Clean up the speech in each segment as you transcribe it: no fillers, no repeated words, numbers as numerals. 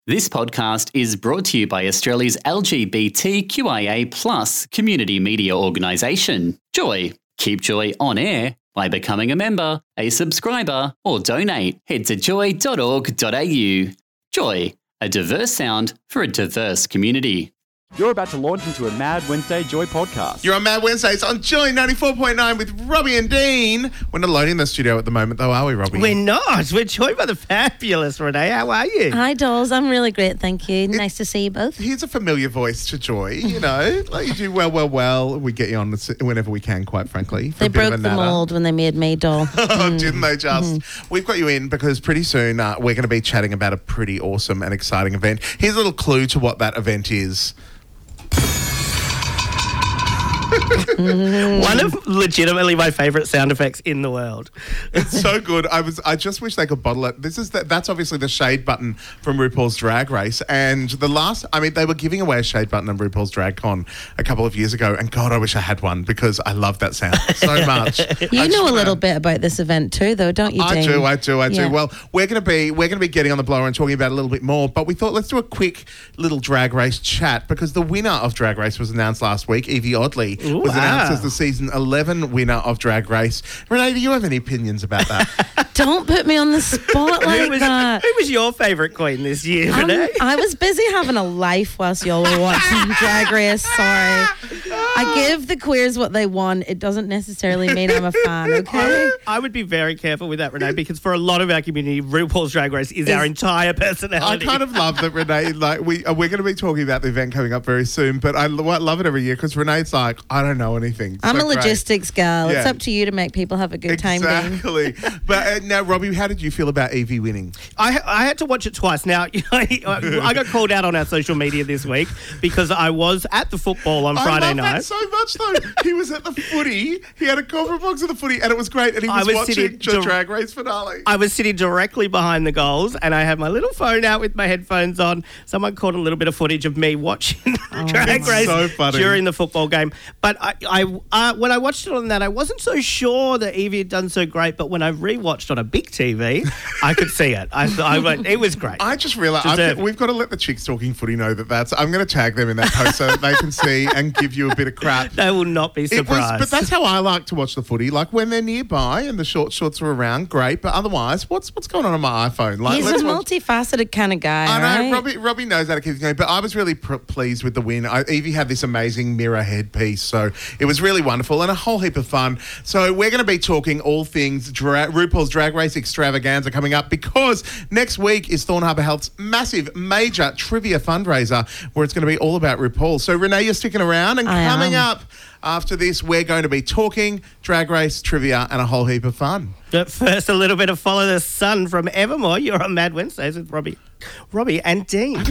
This podcast is brought to you by Australia's LGBTQIA+ community media organisation, Joy. Keep Joy on air by becoming a member, a subscriber, or donate. Head to joy.org.au. Joy, a diverse sound for a diverse community. You're about to launch into a Mad Wednesday Joy podcast. You're on Mad Wednesdays on Joy 94.9 with Robbie and Dean. We're not alone in the studio at the moment, though, are we, Robbie? We're not. We're joined by the fabulous Renee. How are you? Hi, dolls. I'm really great, thank you. Nice to see you both. Here's a familiar voice to Joy, you know. Like you do well. We get you on whenever we can, quite frankly. They broke the mold when they made me doll. Oh, didn't they just? We've got you in because pretty soon we're going to be chatting about a pretty awesome and exciting event. Here's a little clue to what that event is. One of legitimately my favourite sound effects in the world. It's so good. I just wish they could bottle it. That's obviously the shade button from RuPaul's Drag Race. And they were giving away a shade button on RuPaul's Drag Con a couple of years ago. And God, I wish I had one because I love that sound so much. You know a little bit about this event too, though, don't you, Dean? I do. Yeah. Well, we're going to be getting on the blower and talking about it a little bit more. But we thought let's do a quick little Drag Race chat because the winner of Drag Race was announced last week. Evie Oddly was announced as the season 11 winner of Drag Race. Renee, do you have any opinions about that? Don't put me on the spot like that. Who was your favourite queen this year, Renee? I was busy having a life whilst y'all were watching Drag Race. Sorry. I give the queers what they want. It doesn't necessarily mean I'm a fan, okay? I would be very careful with that, Renee, because for a lot of our community, RuPaul's Drag Race is our entire personality. I kind of love that, Renee. Like we're going to be talking about the event coming up very soon, but I love it every year because Renee's like, I don't know anything. I'm so a logistics gal. Yeah. It's up to you to make people have a good time. Exactly. But now, Robbie, how did you feel about Evie winning? I had to watch it twice. Now, I got called out on our social media this week because I was at the football on Friday night. I love that so much, though. He was at the footy. He had a corporate box of the footy, and it was great. And he was watching the Drag Race finale. I was sitting directly behind the goals, and I had my little phone out with my headphones on. Someone caught a little bit of footage of me watching Drag Race during the football game. But when I watched it on that, I wasn't so sure that Evie had done so great. But when I rewatched on a big TV, I could see it. I went, it was great. I just realised we've got to let the chicks talking footy know that I'm going to tag them in that post so that they can see and give you a bit of crap. They will not be surprised. But that's how I like to watch the footy. Like when they're nearby and the shorts are around, great. But otherwise, what's going on my iPhone? Like, He's a multifaceted kind of guy. I know. Right? Robbie knows how to keep it going. But I was really pleased with the win. Evie had this amazing mirror headpiece, so it was really wonderful and a whole heap of fun. So we're going to be talking all things RuPaul's Drag Race extravaganza coming up because next week is Thorn Harbour Health's massive, major trivia fundraiser where it's going to be all about RuPaul. So Renee, you're sticking around, and coming up after this, we're going to be talking Drag Race, trivia, and a whole heap of fun. But first, a little bit of Follow the Sun from Evermore. You're on Mad Wednesdays with Robbie and Dean.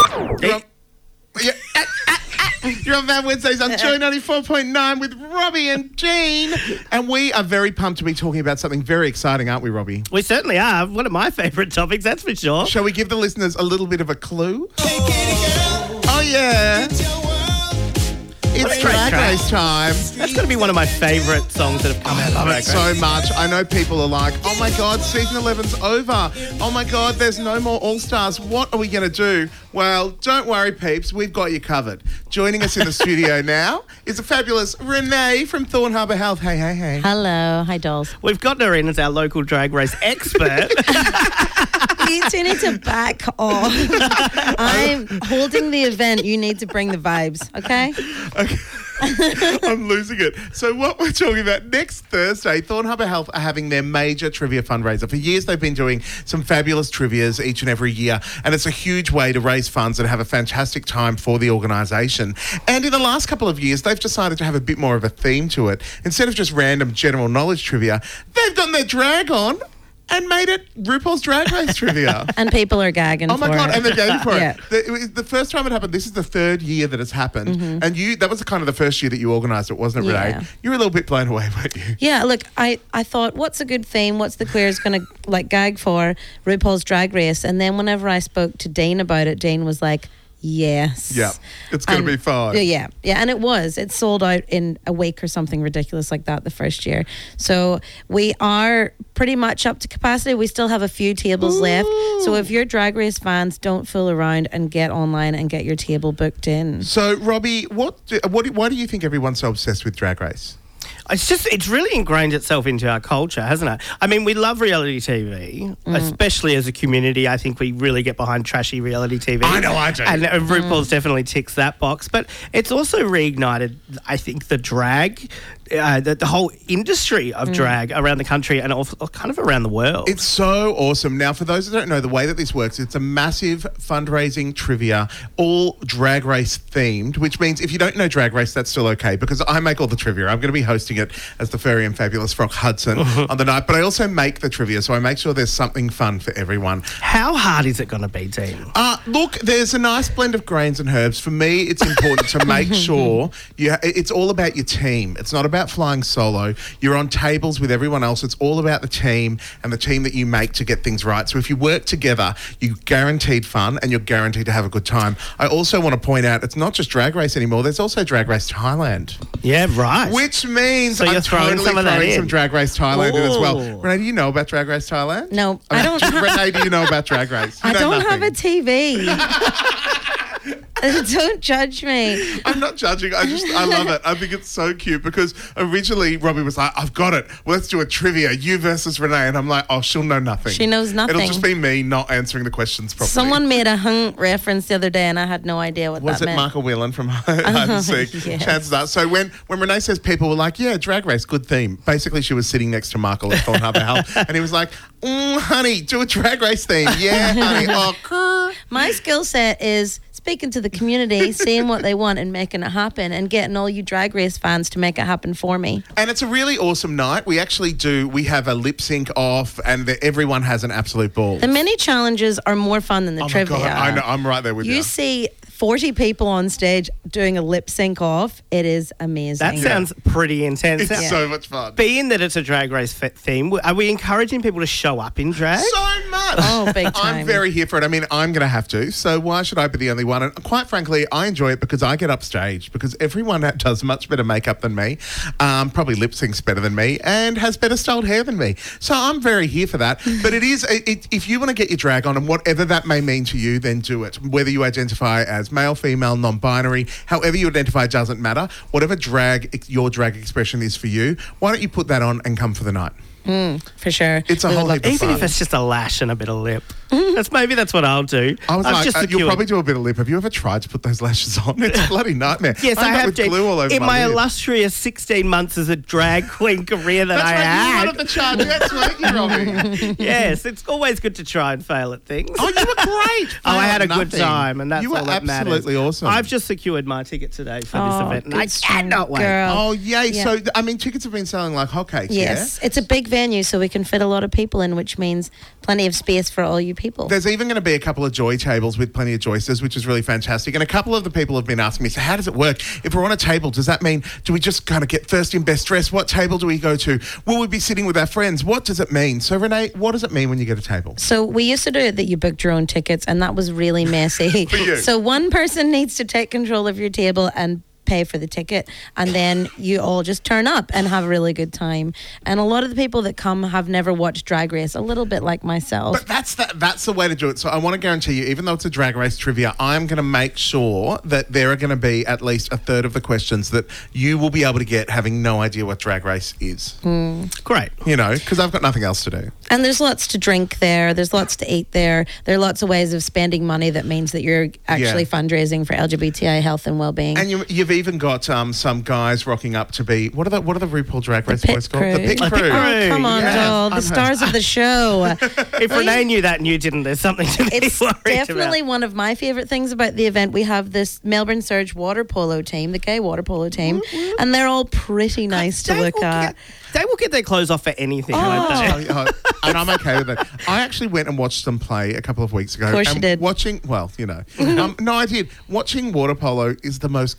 You're on Mad Wednesdays on Joy 94.9 with Robbie and Dean. And we are very pumped to be talking about something very exciting, aren't we, Robbie? We certainly are. One of my favourite topics, that's for sure. Shall we give the listeners a little bit of a clue? Oh, yeah. It's Drag Race time. That's going to be one of my favourite songs that have come out of Drag Race. I love it so much. I know people are like, oh my God, season 11's over. Oh my God, there's no more All-Stars. What are we going to do? Well, don't worry, peeps. We've got you covered. Joining us in the studio now is the fabulous Renee from Thorn Harbour Health. Hey. Hello. Hi, dolls. We've got her in as our local Drag Race expert. You two need to back off. I'm holding the event. You need to bring the vibes, okay? I'm losing it. So what we're talking about next Thursday, Thorn Harbour Health are having their major trivia fundraiser. For years, they've been doing some fabulous trivias each and every year, and it's a huge way to raise funds and have a fantastic time for the organisation. And in the last couple of years, they've decided to have a bit more of a theme to it. Instead of just random general knowledge trivia, they've done their drag on and made it RuPaul's Drag Race trivia. And people are gagging for it. Oh, my God, and they're gagging for Yeah. it. The first time it happened, this is the third year that it's happened, and that was kind of the first year that you organised it, wasn't it, Renee? Yeah. You were a little bit blown away, weren't you? Yeah, look, I thought, what's a good theme? What's the queers going to, gag for? RuPaul's Drag Race. And then whenever I spoke to Dean about it, Dean was like, Yes. Yeah, it's going to be fun. Yeah, and it was. It sold out in a week or something ridiculous like that the first year. So we are pretty much up to capacity. We still have a few tables left. So if you're Drag Race fans, don't fool around and get online and get your table booked in. So, Robbie, why do you think everyone's so obsessed with Drag Race? It's really ingrained itself into our culture, hasn't it? I mean, we love reality TV, especially as a community. I think we really get behind trashy reality TV. I know I do. And RuPaul's definitely ticks that box. But it's also reignited, I think, the drag, the whole industry of drag around the country and also kind of around the world. It's so awesome. Now, for those that don't know, the way that this works, it's a massive fundraising trivia, all Drag Race themed, which means if you don't know Drag Race, that's still okay because I make all the trivia. I'm going to be hosting it as the furry and fabulous Frock Hudson on the night, but I also make the trivia, so I make sure there's something fun for everyone. How hard is it going to be, Dean? Look, there's a nice blend of grains and herbs. For me, it's important to make sure it's all about your team. It's not about flying solo. You're on tables with everyone else. It's all about the team and the team that you make to get things right. So if you work together, you're guaranteed fun and you're guaranteed to have a good time. I also want to point out it's not just Drag Race anymore. There's also Drag Race Thailand. Yeah, right. Which means so I'm totally throwing some Drag Race Thailand in as well. Ooh. Renee, do you know about Drag Race Thailand? No, I don't. Renee, do you know about Drag Race? I don't have a TV. Don't judge me. I'm not judging. I love it. I think it's so cute because originally Robbie was like, I've got it. Well, let's do a trivia. You versus Renee. And I'm like, oh, she'll know nothing. She knows nothing. It'll just be me not answering the questions properly. Someone made a reference the other day and I had no idea what was that meant. Was it Michael Whelan from Hide and Seek? Yes. Chances are. So when Renee says people were like, yeah, Drag Race, good theme. Basically, she was sitting next to Michael at Thorn Harbour Health and he was like, honey, do a Drag Race theme. Yeah, honey. Oh, my skill set is speaking to the community, seeing what they want and making it happen and getting all you Drag Race fans to make it happen for me. And it's a really awesome night. We have a lip sync off and everyone has an absolute ball. The mini challenges are more fun than the trivia. My God, I know, I'm right there with you. You see 40 people on stage doing a lip sync off. It is amazing. That sounds pretty intense. It's so much fun. Being that it's a Drag Race theme, are we encouraging people to show up in drag? So much. Oh, big time. I'm very here for it. I mean, I'm going to have to. So why should I be the only one? And quite frankly, I enjoy it because I get upstaged because everyone does much better makeup than me, probably lip syncs better than me, and has better styled hair than me. So I'm very here for that. But if you want to get your drag on and whatever that may mean to you, then do it. Whether you identify as male, female, non-binary, however you identify doesn't matter. Whatever your drag expression is for you, why don't you put that on and come for the night? For sure. It's a whole heap of Even fun. if it's just a lash and a bit of lip. That's what I'll do. I was like, you'll probably do a bit of lip. Have you ever tried to put those lashes on? It's a bloody nightmare. Yes, I have with to. glue all over in my lid. illustrious 16 months as a drag queen career that I had. That's right, you wanted the charge. That's right, you're Robbie. Yes, it's always good to try and fail at things. Oh, you were great. I had a good time, and that's you were all that matters. absolutely awesome. I've just secured my ticket today for this event, and I good strong cannot wait. girl. Oh, yay. Yeah. So, I mean, tickets have been selling like hotcakes, Yes, it's a big venue, so we can fit a lot of people in, which means plenty of space for all you people. There's even going to be a couple of joy tables with plenty of joysters, which is really fantastic. And a couple of the people have been asking me, so how does it work? If we're on a table, does that mean, do we just kind of get first in best dress? What table do we go to? Will we be sitting with our friends? What does it mean? So, Renee, what does it mean when you get a table? So we used to do it that you booked your own tickets, and that was really messy. For you. So one person needs to take control of your table and pay for the ticket, and then you all just turn up and have a really good time. And a lot of the people that come have never watched Drag Race, a little bit like myself. But that's the way to do it. So I want to guarantee you, even though it's a Drag Race trivia, I'm going to make sure that there are going to be at least a third of the questions that you will be able to get having no idea what Drag Race is. Great. You know, because I've got nothing else to do. And there's lots to drink there. There's lots to eat there. There are lots of ways of spending money that means that you're actually fundraising for LGBTI health and well-being. And you've even got some guys rocking up to be what are the RuPaul Drag Race boys called? Crew. The Pit Crew. Oh, come on, Yes. doll. The stars of the show. If Renee knew that and you didn't, there's something to be It's worried definitely about. one of my favourite things about the event. We have this Melbourne Surge water polo team, the gay water polo team, and they're all pretty nice to look at. They will get their clothes off for anything, won't they? And I'm okay with it. I actually went and watched them play a couple of weeks ago. Of course you did. No, I did. Watching water polo is the most confusing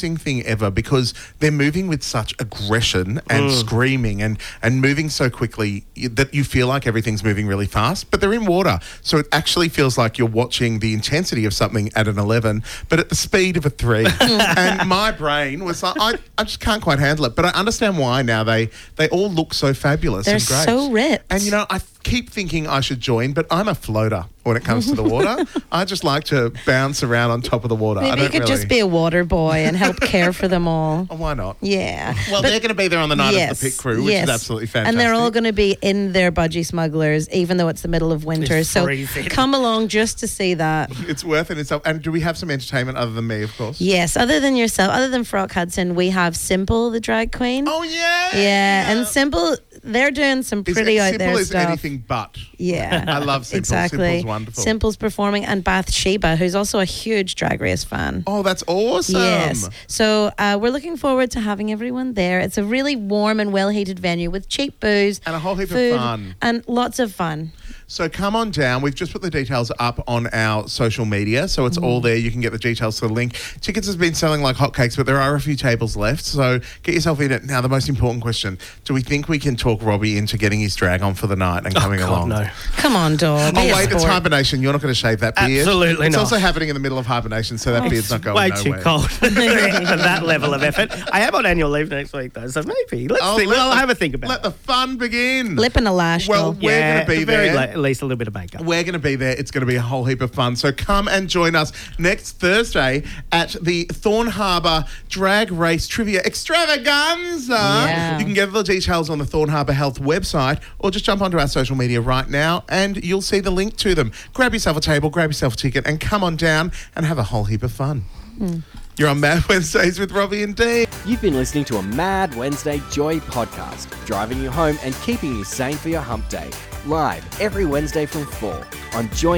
confusing thing ever because they're moving with such aggression and screaming and moving so quickly that you feel like everything's moving really fast, but they're in water. So it actually feels like you're watching the intensity of something at an 11, but at the speed of a 3. And my brain was like, I just can't quite handle it. But I understand why now. They all look so fabulous and great. They're so ripped. And, I keep thinking I should join, but I'm a floater when it comes to the water. I just like to bounce around on top of the water. Maybe you could just be a water boy and help care for them all. Oh, why not? Yeah. Well, they're going to be there on the night of the pit crew, which is absolutely fantastic. And they're all going to be in their budgie smugglers, even though it's the middle of winter. It's so freezing. Come along just to see that. It's worth it itself. And do we have some entertainment other than me, of course? Yes, other than yourself, other than Frock Hudson, we have Simple, the drag queen. Oh, yeah. Yeah, and Simple, they're doing some pretty out there Simple stuff. is anything but. Yeah. I love Simple. Exactly. Simple's wonderful. Simple's performing, and Bathsheba, who's also a huge Drag Race fan. Oh, that's awesome. Yes. So we're looking forward to having everyone there. It's a really warm and well-heated venue with cheap booze. And a whole heap food, of fun. And lots of fun. So come on down. We've just put the details up on our social media, so it's all there. You can get the details to the link. Tickets has been selling like hotcakes, but there are a few tables left, so get yourself in it. Now, the most important question, do we think we can talk Robbie into getting his drag on for the night and coming along? No. Come on, dog. Oh, wait, it's hibernation. You're not going to shave that beard. Absolutely it's not. also happening in the middle of hibernation, so that beard's not going Way nowhere. too cold for that level of effort. I am on annual leave next week, though, so maybe. Let's see. I'll have a think about Let it. the fun begin. Lip and a lash, Well, dog. we're going to be there. At least a little bit of makeup. We're going to be there. It's going to be a whole heap of fun. So come and join us next Thursday at the Thorn Harbour Drag Race Trivia Extravaganza. Yeah. You can get the details on the Thorn Harbour Health website or just jump onto our social media right now and you'll see the link to them. Grab yourself a table, grab yourself a ticket and come on down and have a whole heap of fun. You're on Mad Wednesdays with Robbie and Dee. You've been listening to a Mad Wednesday Joy podcast, driving you home and keeping you sane for your hump day. Live every Wednesday from 4 on Joy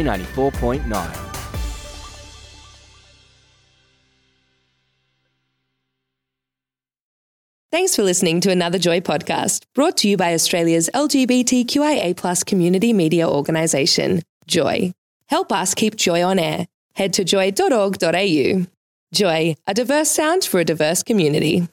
94.9. Thanks for listening to another Joy podcast, brought to you by Australia's LGBTQIA+ community media organisation, Joy. Help us keep Joy on air. Head to joy.org.au. Joy, a diverse sound for a diverse community.